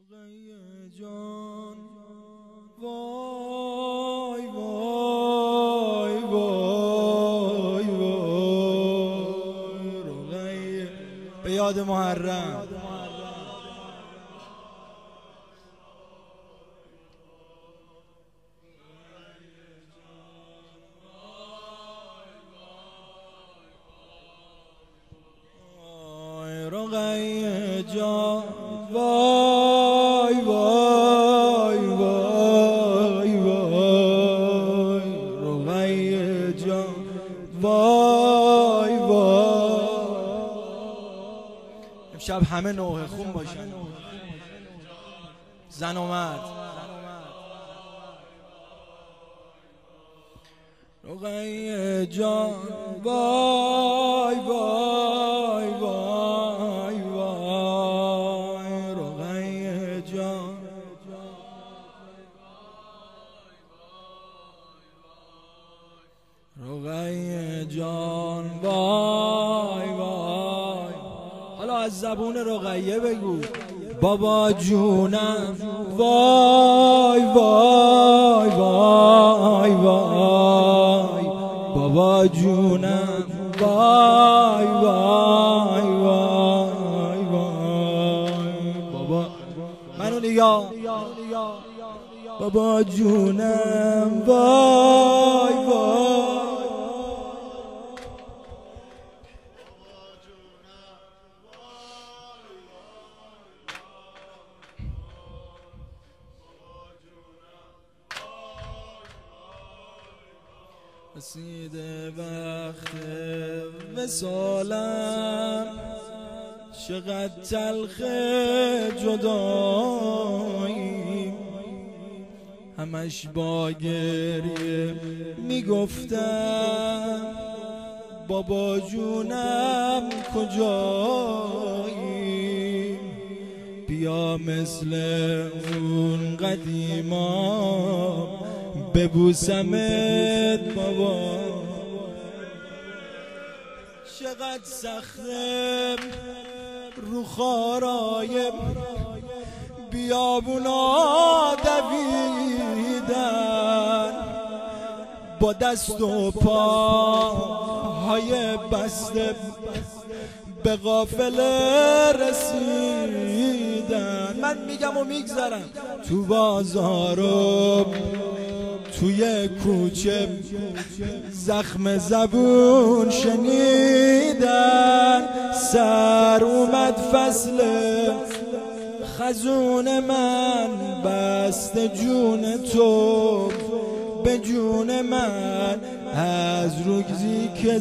رقیه جان وای وای وای وای رقیه به یاد محرم. رقیه جان وای وای وای وای رقیه جان وای وای. امشب همه نوحه خون باشن، زن و مرد. رقیه جان وای وای وای وای رقیه جان رقیه جان وای وای. حالا از زبون رقیه بگو بابا جونم وای وای وای وای بابا جونم وای وای وای وای بابا منو نگاه بابا جونم وای وای. رسیده وقت وصالم، چقدر تلخ جدایی، همش با گریه میگفتم بابا جونم کجایی، بیا مثل اون قدیما ببوسمت بابا. چقدر سخته رو خارای بیابونا دویدن، با دست و پاهای بسته به قافله رسیدن. من میگم و میگذرم تو بازارم توی کوچه زخم زبون شنیدن، سر اومد فصل خزون من، بست جون تو به جون من، از روزی که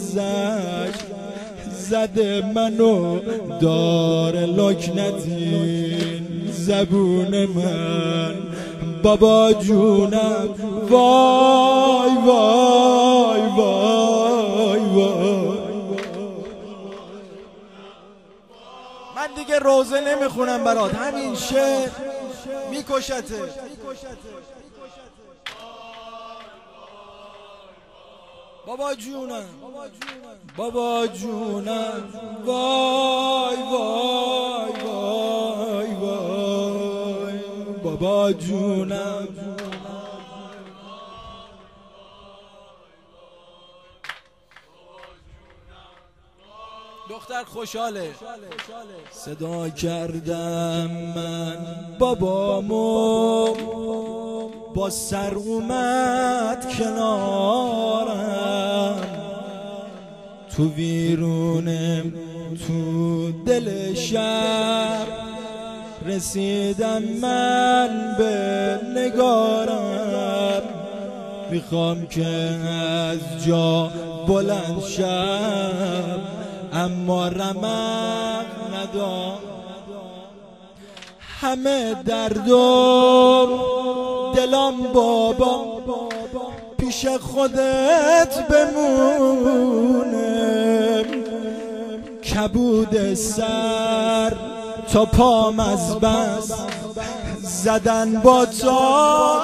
زده منو دار لکنتین زبون من. بابا جونم وای وای وای وای. من دیگه روزه نمیخونم برات، همین شعر میکشته. بابا جونم بابا جونم وای وای وای وای بابا جونم. دختر خوشحاله. صدا کردم من بابامو، با سر اومد کنارم، تو ویرونم تو دل شب، رسیدم من به نگارم، میخوام که از جا بلند شم اما رمق ندام، همه دردم دلم بابا پیش خودت بمونه، کبود سر تا پام از بس زدن با تا،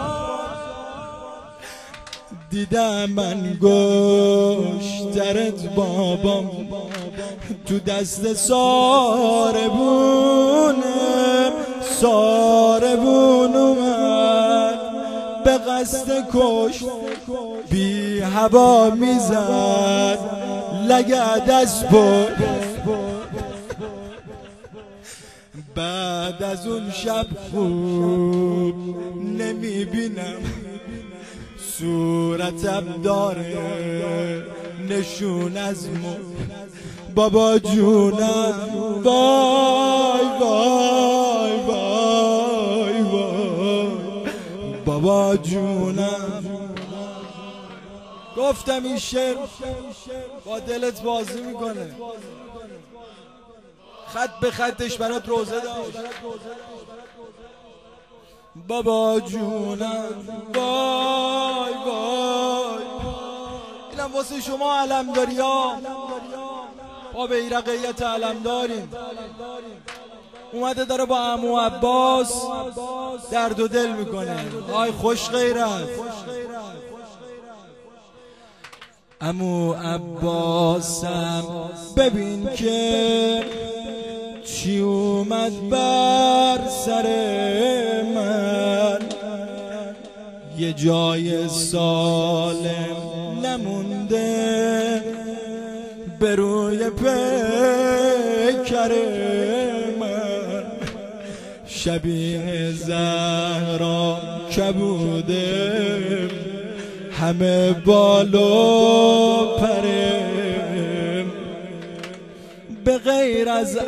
دیدم من گشترت بابام تو دست ساربونه، ساربون اومد به قصد کشت بی هوا میزد لگد از برد. بعد از اون شب خوب نمیبینم صورتم داره نشون از بابا جونم وای وای وای وای بابا جونم. گفتم این شعر با دلت بازی میکنه، خط به خطش برات روزه داشت. بابا جونم وای وای. اینم واسه شما علمداری ها، با بیرقیت علمداریم. اومده داره با عمو عباس درد و دل میکنه. آی خوش غیرت عمو عباسم، ببین که چی اومد بر سر من. یه جای سالم نمونده به روی پیکر من. شبیه زهرا کبوده همه بال و پرم، به غیر از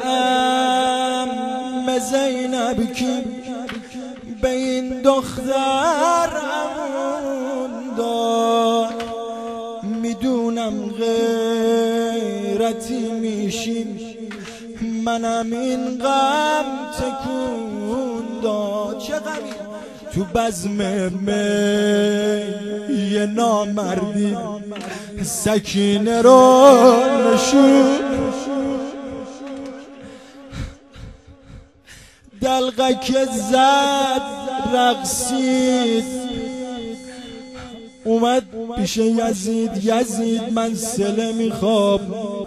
ام زینب که به این دختر امون داد. میدونم غیرتی میشیم، منم این غم تکون داد. چه غمی تو بزم یه نامردی سکینه رو نشون. دلقک زد رقصید اومد پیش یزید. یزید من سله میخواب.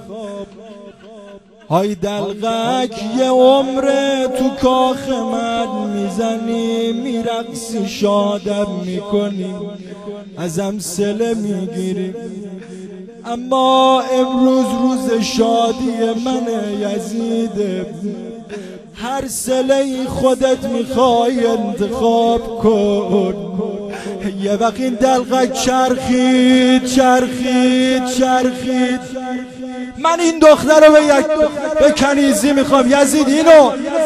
های دلقک یه عمره تو کاخ من میزنی میرقصی شادم میکنی ازم سله میگیری. اما امروز روز شادی منه یزید، هر سله خودت میخوای انتخاب کن. یه وقت این دلقک چرخید چرخید چرخید. من این دختر رو به کنیزی میخوام. یزید اینو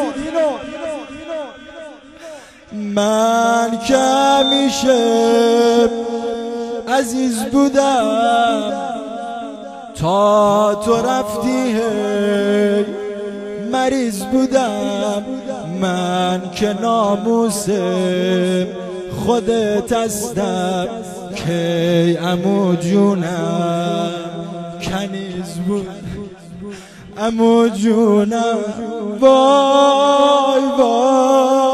من که همیشه عزیز بودم تا تو رفتی مریض بودم. من که ناموس خودت هستم که عمو جونم کنیز بود. عمو جونم وای وای